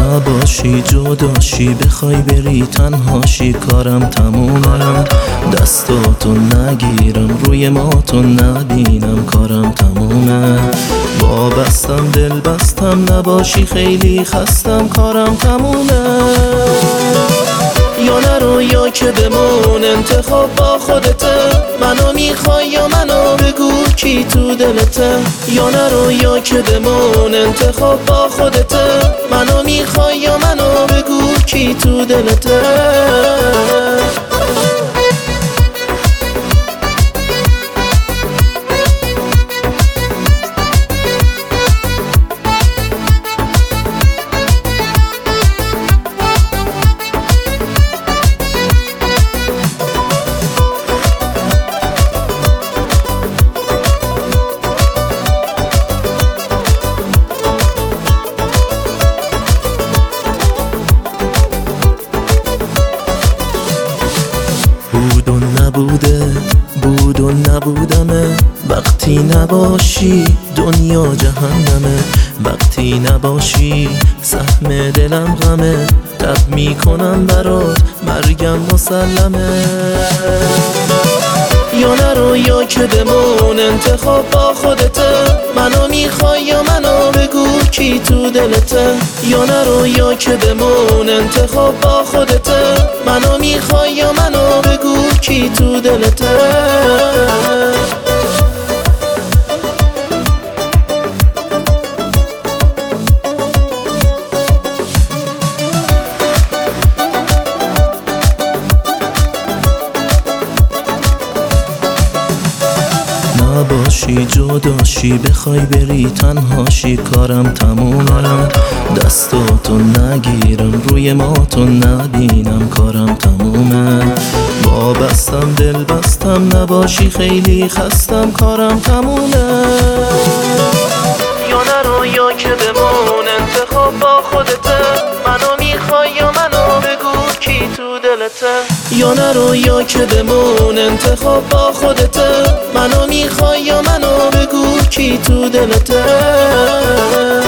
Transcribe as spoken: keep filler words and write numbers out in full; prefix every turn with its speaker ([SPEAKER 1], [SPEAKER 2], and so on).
[SPEAKER 1] نباشی جداشی بخوای بری تنهاشی کارم تمومه، دستاتو نگیرم روی ماتو نبینم کارم تمومه، وابستم دل بستم نباشی خیلی خستم کارم تمومه. یا نرو یا که بمون انتخاب با خودته، منو میخوای یا منو بگو کی تو دلته. یا نرو یا که بمون انتخاب با خودته، منو میخوای یا منو بگو کی تو دلته. بود و نبوده بود و نبودمه، وقتی نباشی دنیا جهنمه، وقتی نباشی سهم دلم غمه، تب میکنم برات مرگم مسلمه. یا نرو یا که بمون انتخاب با خودته، منو میخوای یا منو بگو کی تو دلته. یا نرو یا که بمون انتخاب با خودته، منو میخوای یا منو بگو کی تو دلته. نباشی جداشی بخوای بری تنهاشی کارم تمومه، دستاتو نگیرم روی ماتو نبینم کارم تمومه، وابستم دل بستم نباشی خیلی خستم کارم تمومه. یا نرو یا که بمون انتخاب با خودته، منو میخوای یا منو بگو کی تو دلته. یا نرو یا که بمون انتخاب با خودته، منو میخوای یا منو بگو کی تو دلته.